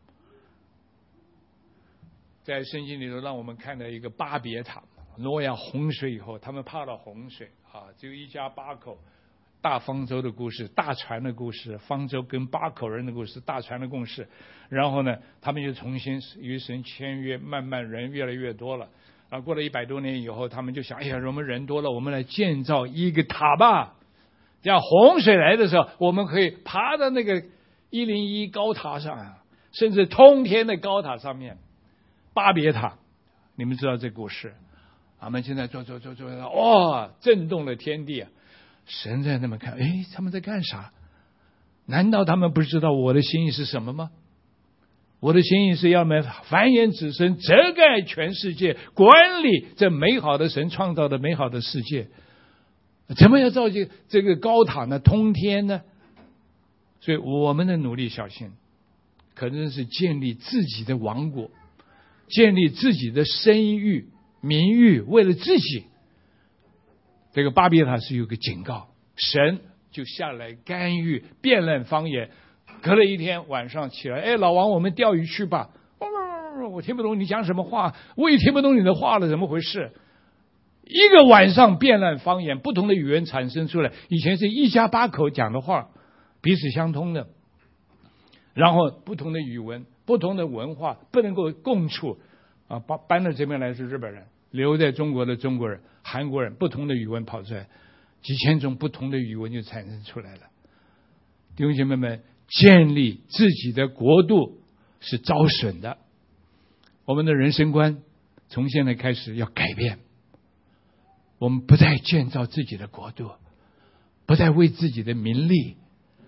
S1: 在圣经里头，让我们看到一个巴别塔，诺亚洪水以后，他们怕了洪水啊，只有一家八口。大方舟的故事，大船的故事，方舟跟八口人的故事，大船的故事。然后呢，他们就重新与神签约，慢慢人越来越多了。然后过了一百多年以后，他们就想，哎呀，我们人多了，我们来建造一个塔吧。这样洪水来的时候，我们可以爬到那个一零一高塔上，甚至通天的高塔上面。巴别塔，你们知道这故事？我们现在做做做做，哇，震动了天地啊！神在那么看，哎，他们在干啥？难道他们不知道我的心意是什么吗？我的心意是要么繁衍子孙，遮盖全世界，管理这美好的神创造的美好的世界。怎么要造这这个高塔呢？通天呢？所以我们的努力，小心，可能是建立自己的王国，建立自己的声誉、名誉，为了自己。这个巴别塔是有个警告，神就下来干预，辩论方言。隔了一天晚上起来，哎，老王，我们钓鱼去吧。我听不懂你讲什么话，我也听不懂你的话了，怎么回事？一个晚上辩论方言，不同的语言产生出来。以前是一家八口讲的话，彼此相通的，然后不同的语文、不同的文化不能够共处啊。搬搬到这边来是日本人，留在中国的中国人、韩国人，不同的语文跑出来，几千种不同的语文就产生出来了。弟兄姐妹们，建立自己的国度是遭损的。我们的人生观从现在开始要改变，我们不再建造自己的国度，不再为自己的名利，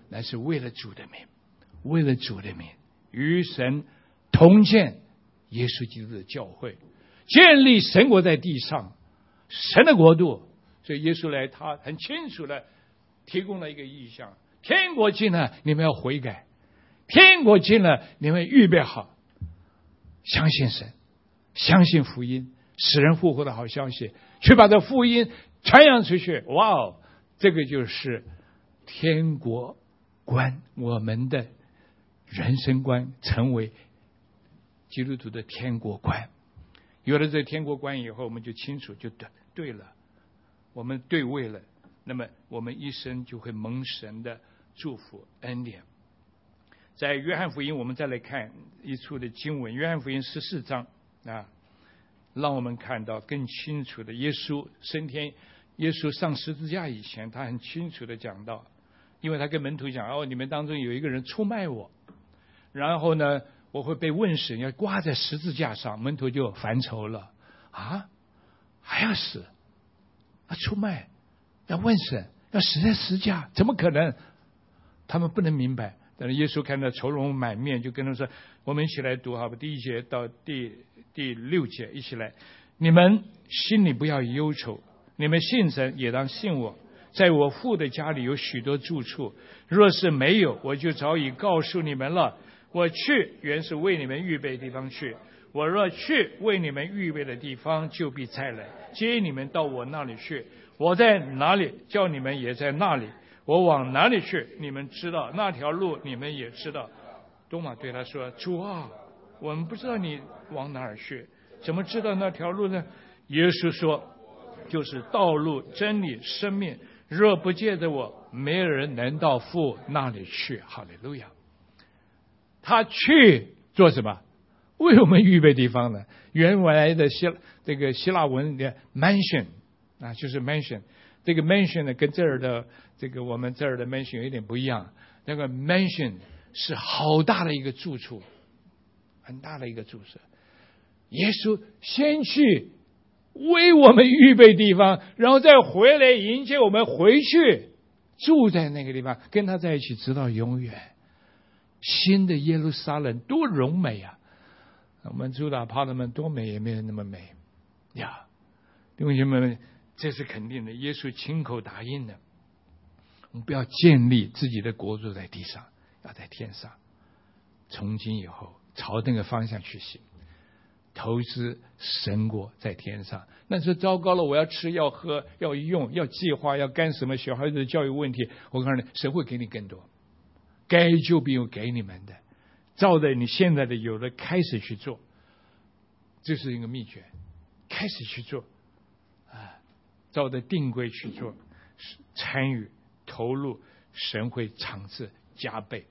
S1: 乃是为了主的名，为了主的名，与神同建耶稣基督的教会，建立神国在地上，神的国度。所以耶稣来，他很清楚的提供了一个意象：天国近了，你们要悔改；天国近了，你们预备好，相信神，相信福音，使人复活的好消息，去把这福音传扬出去。哇哦，这个就是天国观，我们的人生观，成为基督徒的天国观。有了这天国观以后，我们就清楚，就对对了，我们对位了，那么我们一生就会蒙神的祝福恩典。在约翰福音，我们再来看一处的经文，约翰福音十四章啊，让我们看到更清楚的，耶稣升天，耶稣上十字架以前，他很清楚的讲到，因为他跟门徒讲：哦，你们当中有一个人出卖我，然后呢，我会被问死，要挂在十字架上。门徒就烦愁了啊，还要死，要出卖，要问审，要死在十字架，怎么可能？他们不能明白。但是耶稣看到愁容满面，就跟他说：我们一起来读好吧，第一节到第第六节，一起来。你们心里不要忧愁，你们信神也当信我，在我父的家里有许多住处，若是没有，我就早已告诉你们了。我去原是为你们预备地方去，我若去为你们预备的地方，就必再来接你们到我那里去。我在哪里，叫你们也在那里。我往哪里去，你们知道，那条路你们也知道。多马对他说：主啊，我们不知道你往哪儿去，怎么知道那条路呢？耶稣说：就是道路、真理、生命，若不借着我，没有人能到父那里去。哈利路亚。他去做什么？为我们预备地方呢？原来的希这个希腊文的 mansion 啊，就是 mansion。这个 mansion 呢，跟这儿的这个我们这儿的 mansion 有点不一样。那个 mansion 是好大的一个住处，很大的一个住处。耶稣先去为我们预备地方，然后再回来迎接我们回去，住在那个地方，跟他在一起直到永远。新的耶路撒冷多荣美啊！我们住的 apartment 多美，也没有那么美呀。弟兄们，这是肯定的，耶稣亲口答应的。我们不要建立自己的国度在地上，要在天上。从今以后，朝那个方向去行，投资神国在天上。那是糟糕了，我要吃，要喝，要用，要计划，要干什么？小孩子的教育问题，我告诉你，神会给你更多。该就必有给你们的，照着你现在的有的开始去做，这是一个秘诀。开始去做啊，照着定规去做，参与投入，神会赏赐加倍。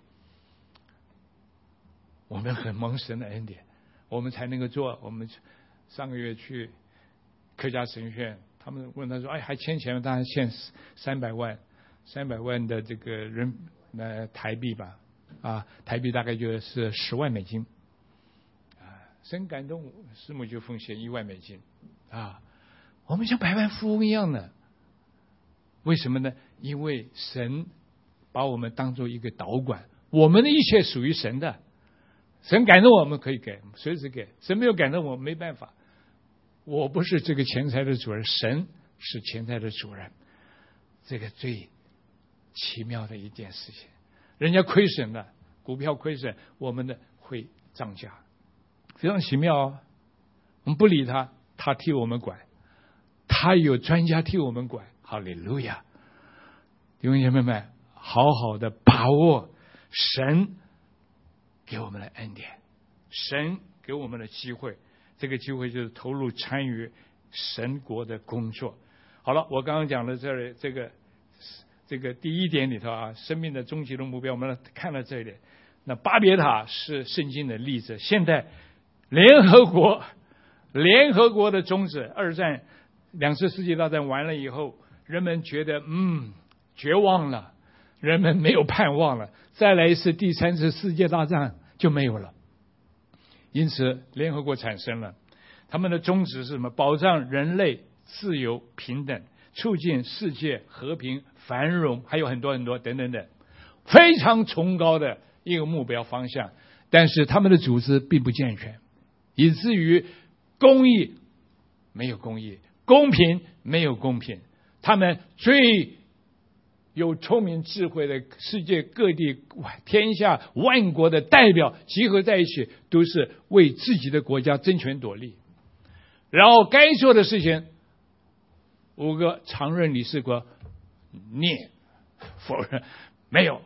S1: 我们很蒙神的恩典，我们才能够做。我们上个月去客家神学院，他们问他说：哎，还欠钱吗？当然欠三百万，三百万的这个人呃台币吧，啊，台币大概就是十万美金，啊，神感动，师母就奉献一万美金，啊，我们像百万富翁一样的，为什么呢？因为神把我们当做一个导管，我们的一切属于神的，神感动我们可以给，随时给，神没有感动我们没办法，我不是这个钱财的主人，神是钱财的主人，这个最奇妙的一件事情。人家亏损了，股票亏损，我们的会涨价，非常奇妙哦。我们不理他，他替我们管，他有专家替我们管。哈利路亚！弟兄姐妹们，好好的把握神给我们的恩典，神给我们的机会，这个机会就是投入参与神国的工作。好了，我刚刚讲的这这个这个第一点里头啊，生命的终极的目标，我们看了这一点。那巴别塔是圣经的例子，现在联合国联合国的宗旨，二战两次世界大战完了以后，人们觉得嗯绝望了，人们没有盼望了，再来一次第三次世界大战就没有了。因此联合国产生了，他们的宗旨是什么？保障人类自由平等，促进世界和平繁荣，还有很多很多等等等。 非常崇高的一个目标方向，但是他们的组织并不健全，以至于公义没有公义，公平没有公平。他们最有聪明智慧的世界各地天下万国的代表集合在一起，都是为自己的国家争权夺利，然后该做的事情五个常任理事国念否认，没有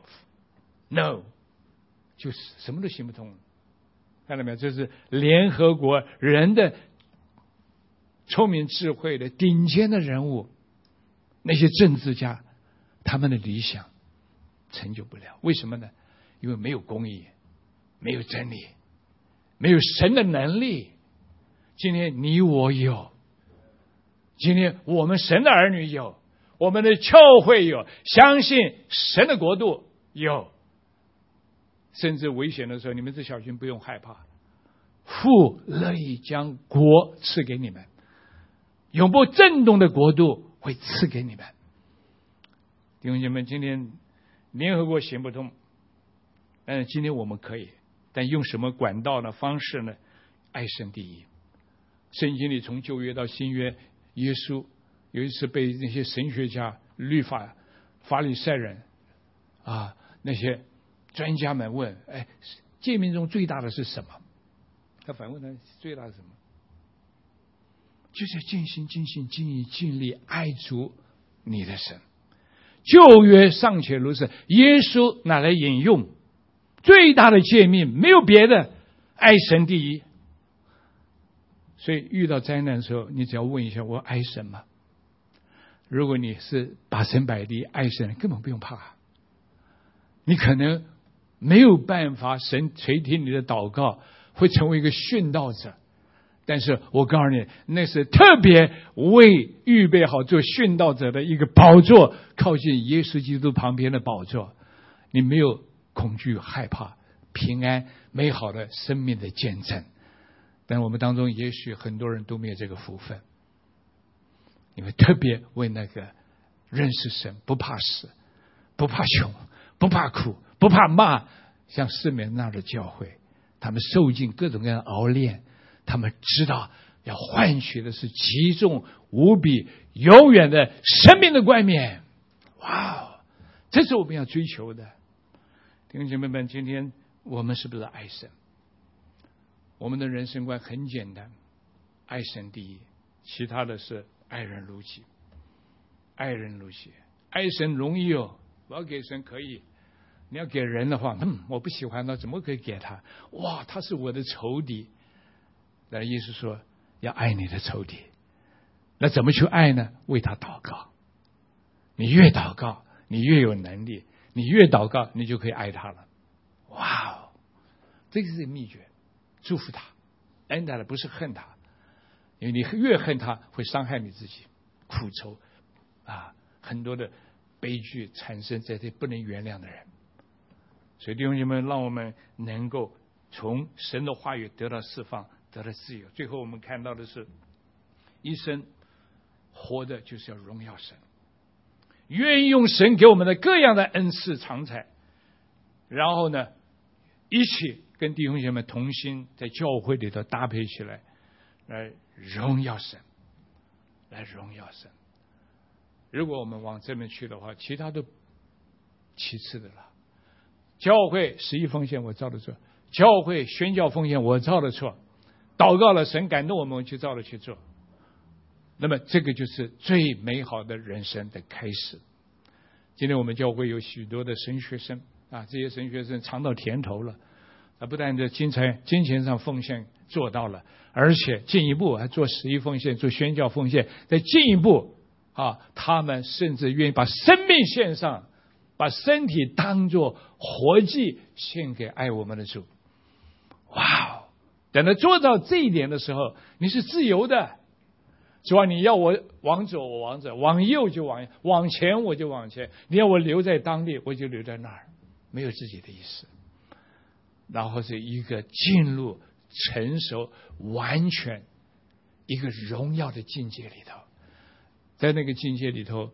S1: no， 就是什么都行不通。看到没有？这是联合国人的聪明智慧的顶尖的人物，那些政治家，他们的理想成就不了。为什么呢？因为没有公义，没有真理，没有神的能力。今天你我有，今天我们神的儿女有，我们的教会有，相信神的国度有。甚至危险的时候，你们这小心不用害怕，父乐意将国赐给你们，永不震动的国度会赐给你们。弟兄姐妹，今天联合国行不通，但是今天我们可以，但用什么管道呢？方式呢？爱神第一。圣经里从旧约到新约，耶稣有一次被那些神学家、律法、法利赛人啊那些专家们问：哎，诫命中最大的是什么？他反问他：最大的是什么？就是要尽心、尽心、尽意、尽力爱主你的神。旧约尚且如此，耶稣拿来引用最大的诫命，没有别的，爱神第一。所以遇到灾难的时候，你只要问一下：我爱神吗？如果你是把神摆第一，爱神，根本不用怕。你可能没有办法神垂听你的祷告，会成为一个殉道者，但是我告诉你，那是特别为预备好做殉道者的一个宝座，靠近耶稣基督旁边的宝座。你没有恐惧害怕，平安美好的生命的见证。但我们当中也许很多人都没有这个福分，因为特别为那个认识神，不怕死，不怕穷，不怕苦，不怕骂，像四面那的教会，他们受尽各种各样的熬炼，他们知道要换取的是极重无比永远的生命的冠冕。哇，这是我们要追求的。弟兄姐妹们，今天我们是不是爱神？我们的人生观很简单，爱神第一，其他的是爱人如己。爱人如己，爱神容易哦，我要给神可以，你要给人的话，嗯，我不喜欢他，怎么可以给他？哇，他是我的仇敌。那耶稣说要爱你的仇敌，那怎么去爱呢？为他祷告。你越祷告，你越有能力，你越祷告，你就可以爱他了。哇哦，这个是秘诀。祝福他，恩待的不是恨他，因为你越恨他，会伤害你自己，苦愁啊，很多的悲剧产生在这不能原谅的人。所以弟兄姐妹，让我们能够从神的话语得到释放，得到自由。最后我们看到的是，一生活的就是要荣耀神，愿意用神给我们的各样的恩赐长才，然后呢，一起跟弟兄姐妹同心，在教会里头搭配起来，来荣耀神，来荣耀神。如果我们往这边去的话，其他都其次的了。教会十一奉献我照着做，教会宣教奉献我照着做，祷告了神感动我们，我就照着去做。那么这个就是最美好的人生的开始。今天我们教会有许多的神学生啊，这些神学生尝到甜头了。他不但在金钱金钱上奉献做到了，而且进一步还做十一奉献，做宣教奉献，再进一步啊，他们甚至愿意把生命献上，把身体当作活祭献给爱我们的主。哇哦！等到做到这一点的时候，你是自由的。主啊，你要我往左我往左，往右就往右，往前我就往前，你要我留在当地我就留在那儿，没有自己的意思。然后是一个进入成熟完全一个荣耀的境界里头，在那个境界里头，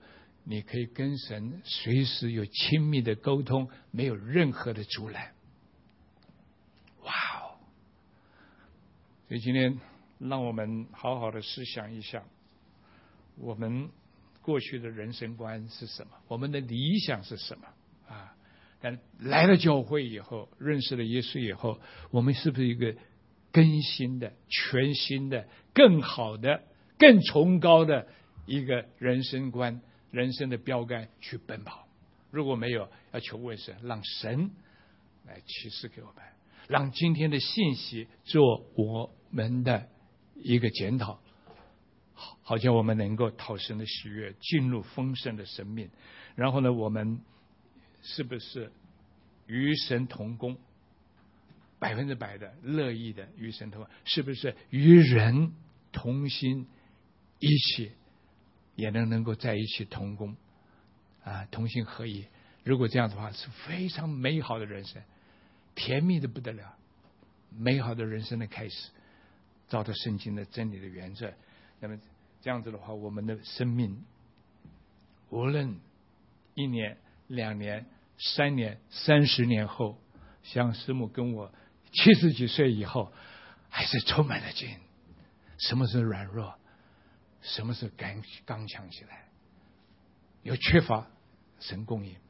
S1: 你可以跟神随时有亲密的沟通，没有任何的阻拦。哇哦！所以今天让我们好好的思想一下，我们过去的人生观是什么，我们的理想是什么啊？但来了教会以后，认识了耶稣以后，我们是不是一个更新的、全新的、更好的、更崇高的一个人生观、人生的标杆去奔跑？如果没有，要求问神，让神来启示给我们，让今天的信息做我们的一个检讨，好叫我们能够讨神的喜悦，进入丰盛的生命。然后呢，我们是不是与神同工，百分之百的乐意的与神同工？是不是与人同心一起，也能能够在一起同工啊，同心合一？如果这样的话，是非常美好的人生，甜蜜的不得了，美好的人生的开始，照着圣经的真理的原则。那么这样子的话，我们的生命无论一年、两年、三年、三十年后，像师母跟我七十几岁以后，还是充满了劲。什么是软弱？什么是刚刚强起来？有缺乏，神供应。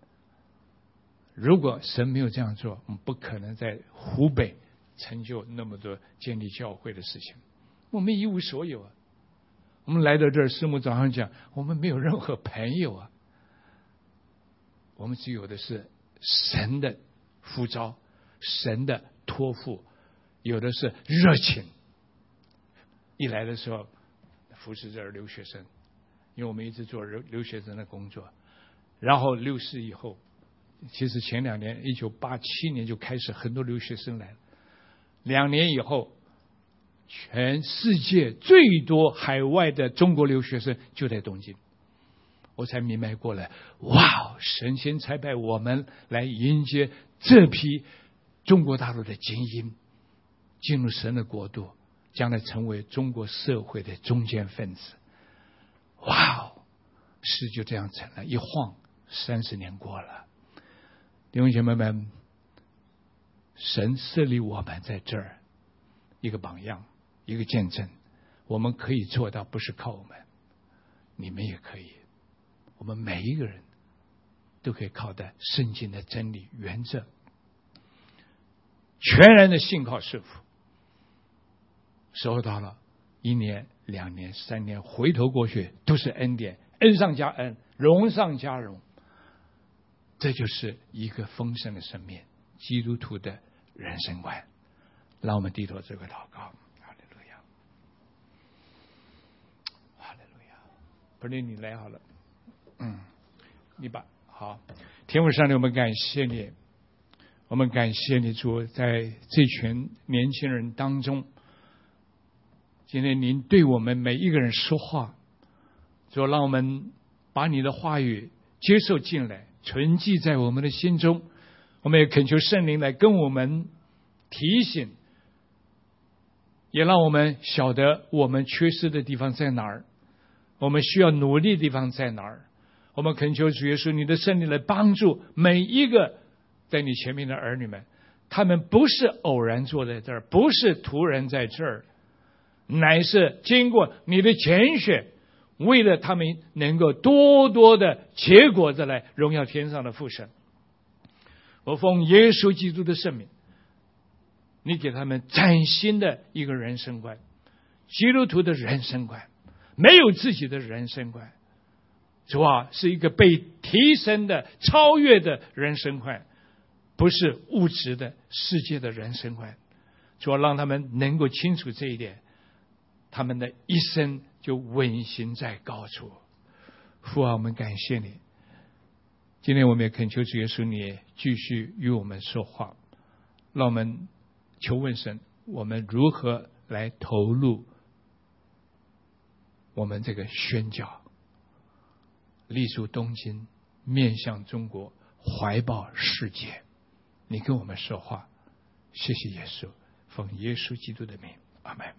S1: 如果神没有这样做，我们不可能在湖北成就那么多建立教会的事情。我们一无所有啊！我们来到这儿，师母早上讲，我们没有任何朋友啊，我们只有的是神的呼召，神的托付，有的是热情。一来的时候服侍这儿留学生，因为我们一直做留留学生的工作，然后六四以后，其实前两年一九八七年就开始很多留学生来了，两年以后全世界最多海外的中国留学生就在东京，我才明白过来，哇，神仙差派我们来迎接这批中国大陆的精英，进入神的国度，将来成为中国社会的中坚分子。哇，事就这样成了，一晃三十年过了。弟兄姐妹们，神设立我们在这儿一个榜样，一个见证，我们可以做到，不是靠我们，你们也可以，我们每一个人都可以靠的圣经的真理原则，全然的信靠师父。时候到了，一年、两年、三年，回头过去都是恩典，恩上加恩，荣上加荣。这就是一个丰盛的生命，基督徒的人生观。让我们低头这个祷告。哈利路亚，哈利路亚。不是你来好了，嗯，你吧。好，天父上帝，我们感谢你，我们感谢你主，在这群年轻人当中，今天您对我们每一个人说话，主，让我们把你的话语接受进来，存记在我们的心中。我们也恳求圣灵来跟我们提醒，也让我们晓得我们缺失的地方在哪儿，我们需要努力的地方在哪儿。我们恳求主耶稣，你的圣灵来帮助每一个在你前面的儿女们，他们不是偶然坐在这儿，不是突然在这儿，乃是经过你的拣选，为了他们能够多多的结果子来荣耀天上的父神。我奉耶稣基督的圣名，你给他们崭新的一个人生观，基督徒的人生观，没有自己的人生观，主啊，是一个被提升的超越的人生观，不是物质的世界的人生观。主啊，让他们能够清楚这一点，他们的一生就稳行在高处。父啊，我们感谢你，今天我们也恳求主耶稣，你也继续与我们说话，让我们求问神，我们如何来投入我们这个宣教，立足东京，面向中国，怀抱世界。你跟我们说话，谢谢耶稣，奉耶稣基督的名，阿们。